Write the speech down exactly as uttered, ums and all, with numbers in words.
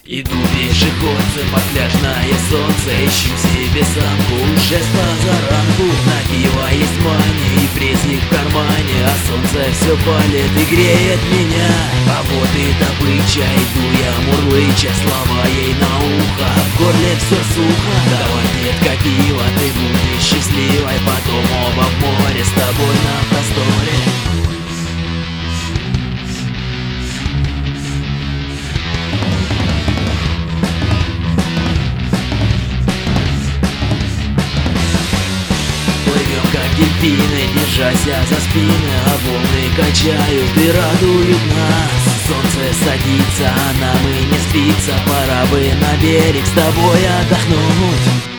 Иду пешеходцем под пляжное солнце, ищу себе самку уже с позаранку. На пиво есть мания и прессник в кармане, а солнце все палит и греет меня. А вот и добыча, иду я мурлыча, слова ей на ухо, в горле все сухо. Давай, детка, пиво, ты будешь счастливой, потом оба в море с тобой на просторе. Дельфины, держася за спины, а волны качают и радуют нас. Солнце садится, а нам и не спится, пора бы на берег с тобой отдохнуть.